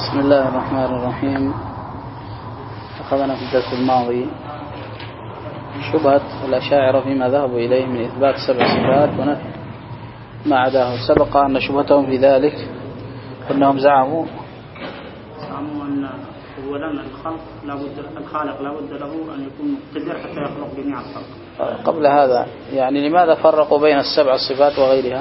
بسم الله الرحمن الرحيم. أخذنا في الدرس الماضي شبهة الأشاعرة فيما ذهبوا إليه من إثبات 7 صفات ونفي ما عداه. سبق أن شبهتهم في ذلك أنهم زعموا أن أولا الخالق لابد له أن يكون مقتدر حتى يخلق جميع الخلق. قبل هذا يعني لماذا فرقوا بين 7 الصفات وغيرها؟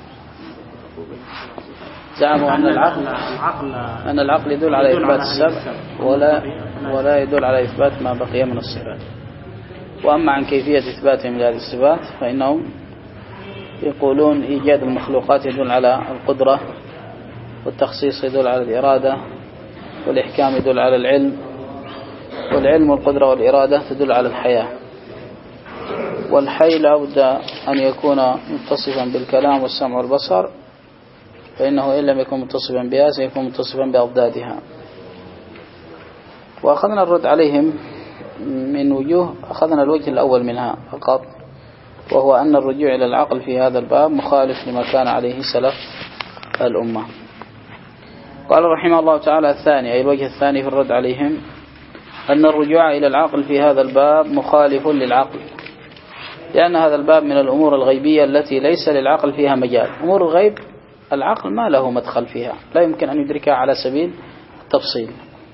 زعموا أن العقل يدل على إثبات 7 ولا يدل على إثبات ما بقي من الصفات. وأما عن كيفية إثباتهم لهذه الصفات فإنهم يقولون إيجاد المخلوقات يدل على القدرة، والتخصيص يدل على الإرادة، والإحكام يدل على العلم، والعلم والقدرة والإرادة تدل على الحياة. والحي لا بد أن يكون متصفا بالكلام والسمع والبصر، فإنه إن لم يكن متصفا بها سيكون متصفا بأضدادها. وأخذنا الرد عليهم من وجوه. أخذنا الوجه الأول منها فقط، وهو أن الرجوع إلى العقل في هذا الباب مخالف لما كان عليه سلف الأمة. قال رحمه الله تعالى الثاني، أي الوجه الثاني في الرد عليهم، أن الرجوع إلى العقل في هذا الباب مخالف للعقل، لأن هذا الباب من الأمور الغيبية التي ليس للعقل فيها مجال. أمور الغيب العقل ما له مدخل فيها، لا يمكن أن يدركها على سبيل التفصيل.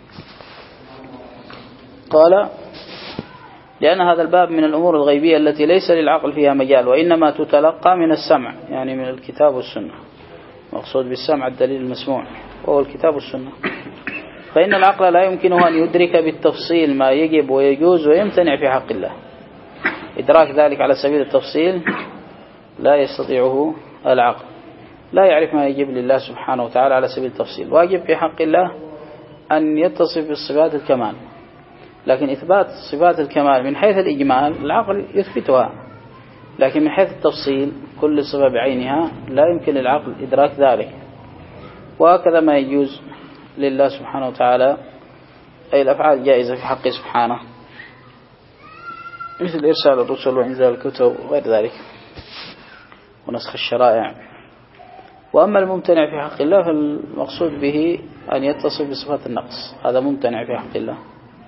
قال لأن هذا الباب من الأمور الغيبية التي ليس للعقل فيها مجال، وإنما تتلقى من السمع، يعني من الكتاب والسنة. مقصود بالسمع الدليل المسموع وهو الكتاب والسنة. فإن العقل لا يمكنه أن يدرك بالتفصيل ما يجب ويجوز ويمتنع في حق الله. إدراك ذلك على سبيل التفصيل لا يستطيعه العقل، لا يعرف ما يجب لله سبحانه وتعالى على سبيل التفصيل. واجب في حق الله أن يتصف بالصفات الكمال، لكن إثبات صفات الكمال من حيث الإجمال العقل يثبتها، لكن من حيث التفصيل كل صفة بعينها لا يمكن للعقل إدراك ذلك. وهكذا ما يجوز لله سبحانه وتعالى، أي الأفعال الجائزة في حقه سبحانه، مثل إرسال الرسل وإنزال الكتب وغير ذلك ونسخ الشرائع. وأما الممتنع في حق الله فالمقصود به أن يتصف بصفات النقص، هذا ممتنع في حق الله.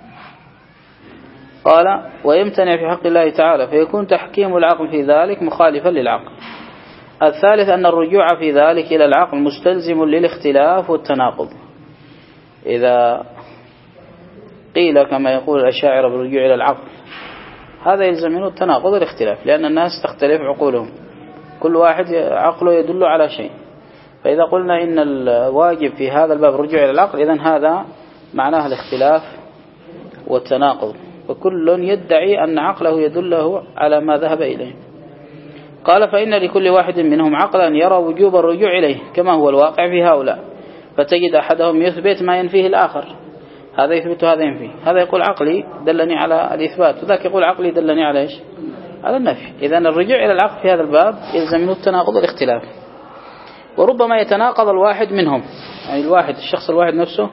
قال ويمتنع في حق الله تعالى، فيكون تحكيم العقل في ذلك مخالفا للعقل. الثالث أن الرجوع في ذلك إلى العقل مستلزم للاختلاف والتناقض. إذا قيل كما يقول الأشاعرة بالرجوع إلى العقل، هذا يلزم منه التناقض والاختلاف، لأن الناس تختلف عقولهم، كل واحد عقله يدل على شيء. فإذا قلنا إن الواجب في هذا الباب الرجوع إلى العقل، إذن هذا معناه الاختلاف والتناقض، وكل يدعي أن عقله يدله على ما ذهب إليه. قال فإن لكل واحد منهم عقلا يرى وجوب الرجوع إليه كما هو الواقع في هؤلاء، فتجد أحدهم يثبت ما ينفيه الآخر، هذا يثبت هذا ينفيه، هذا يقول عقلي دلني على الإثبات، وذاك يقول عقلي دلني على إيش؟ على النفي. إذن الرجوع إلى العقل في هذا الباب يلزم منه التناقض والاختلاف، وربما يتناقض الواحد منهم، يعني الواحد الشخص الواحد نفسه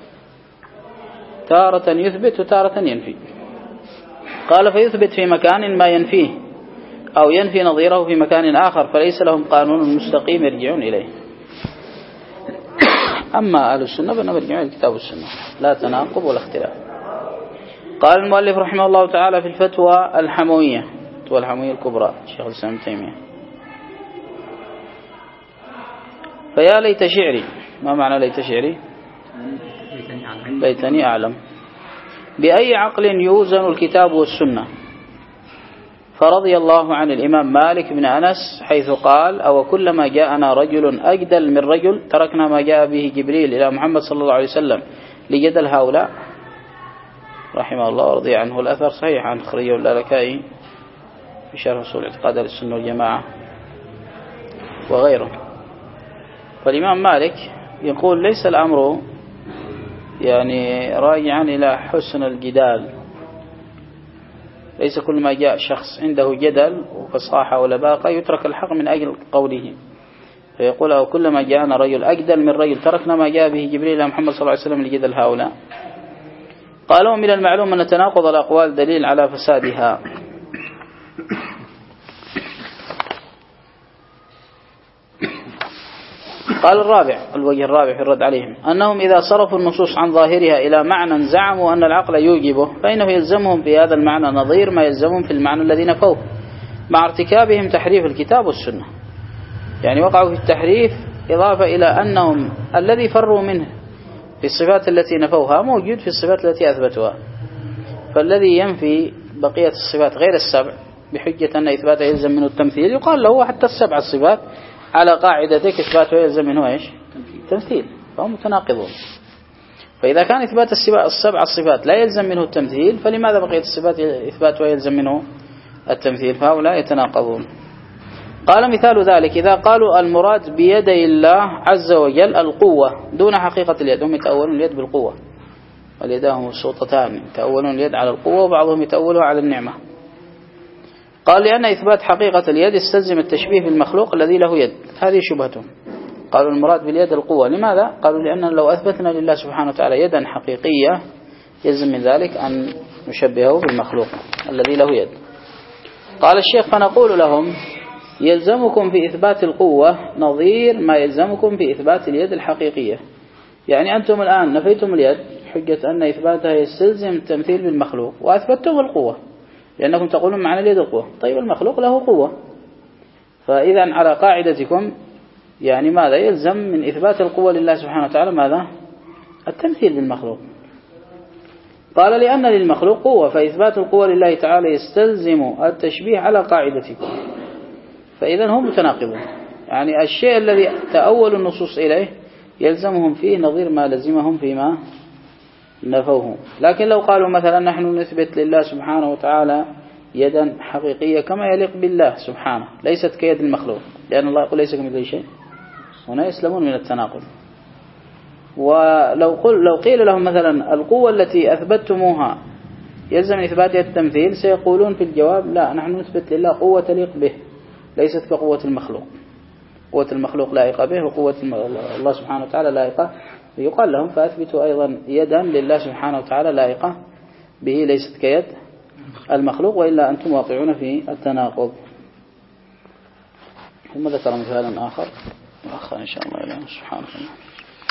تارة يثبت وتارة ينفي. قال فيثبت في مكان ما ينفيه، أو ينفي نظيره في مكان آخر، فليس لهم قانون مستقيم يرجعون إليه. أما أهل السنة فإنهم يرجعون إلى الكتاب والسنة، لا تناقض ولا اختلاف. قال المؤلف رحمه الله تعالى في الفتوى الحموية، الفتوى الحموية الكبرى شيخ الإسلام ابن تيمية: فيا ليت شعري. ما معنى ليت شعري؟ ليتني أعلم بأي عقل يوزن الكتاب والسنة. فرضي الله عن الإمام مالك بن أنس حيث قال: أو كلما جاءنا رجل أجدل من رجل تركنا ما جاء به جبريل إلى محمد صلى الله عليه وسلم لجدل هؤلاء. رحمه الله ورضي عنه. الأثر صحيح عن خريج اللالكائي في شرح أصول اعتقاد السنة والجماعة وغيره. فالإمام مالك يقول ليس الأمر يعني راجعا إلى حسن الجدال، ليس كل ما جاء شخص عنده جدل وفصاحة ولباقة يترك الحق من أجل قوله. فيقول أو كلما جاءنا رجل أجدل من رجل تركنا ما جاء به جبريل إلى محمد صلى الله عليه وسلم لجدل هؤلاء. قالوا من المعلوم أن تناقض الأقوال دليل على فسادها. قال الرابع، الوجه الرابع في الرد عليهم، أنهم إذا صرفوا النصوص عن ظاهرها إلى معنى زعموا أن العقل يوجبه فإنه يلزمهم في هذا المعنى نظير ما يلزمهم في المعنى الذي نفوه مع ارتكابهم تحريف الكتاب والسنة. يعني وقعوا في التحريف إضافة إلى أنهم الذي فروا منه في الصفات التي نفوها موجود في الصفات التي أثبتوها، فالذي ينفي بقية الصفات غير السبع بحجة أن إثباته يلزم منه التمثيل يقال له حتى السبع الصفات على قاعدتك إثباته يلزم منه إيش؟ تمثيل، فهم متناقضون. فإذا كان إثبات السبع الصفات لا يلزم منه التمثيل فلماذا بقية الصفات إثباته يلزم منه التمثيل؟ فهؤلاء يتناقضون. قال مثال ذلك إذا قالوا المراد بيدي الله عز وجل القوة دون حقيقة اليد، هم يتأولون اليد بالقوة واليدان سلطتان، يتأولون اليد على القوة وبعضهم يتأولها على النعمة. قال لأن إثبات حقيقة اليد يستلزم التشبيه بالمخلوق الذي له يد، هذه شبهتهم. قالوا المراد باليد القوة، لماذا؟ قالوا لأن لو أثبتنا لله سبحانه وتعالى يدا حقيقية يلزم من ذلك أن نشبهه بالمخلوق الذي له يد. قال الشيخ فنقول لهم يلزمكم في إثبات القوة نظير ما يلزمكم في إثبات اليد الحقيقية. يعني أنتم الآن نفيتم اليد حجة أن إثباتها يستلزم التمثيل بالمخلوق وأثبتتم القوة لأنكم تقولون معنى اليد القوة. طيب المخلوق له قوة، فإذا على قاعدتكم يعني ماذا يلزم من إثبات القوة لله سبحانه وتعالى؟ ماذا؟ التمثيل بالمخلوق. قال لأن للمخلوق قوة فإثبات القوة لله تعالى يستلزم التشبيه على قاعدتكم، فإذا هم متناقضون. يعني الشيء الذي تأول النصوص إليه يلزمهم فيه نظير ما لزمهم فيما نفوه. لكن لو قالوا مثلا نحن نثبت لله سبحانه وتعالى يدا حقيقية كما يليق بالله سبحانه ليست كيد المخلوق، لأن الله يقول ليس كمثله شيء، هنا يسلمون من التناقض. ولو قيل لهم مثلا القوة التي أثبتتموها يلزم إثباتها التمثيل سيقولون في الجواب لا، نحن نثبت لله قوة تليق به ليست كقوة المخلوق، قوة المخلوق لائقة به وقوة الله سبحانه وتعالى لائقة. يقال لهم فأثبتوا أيضا يدا لله سبحانه وتعالى لائقة به ليست كيد المخلوق، وإلا أنتم واقعون في التناقض. ثم ذكر مثالا آخر إن شاء الله. سبحانه وتعالى.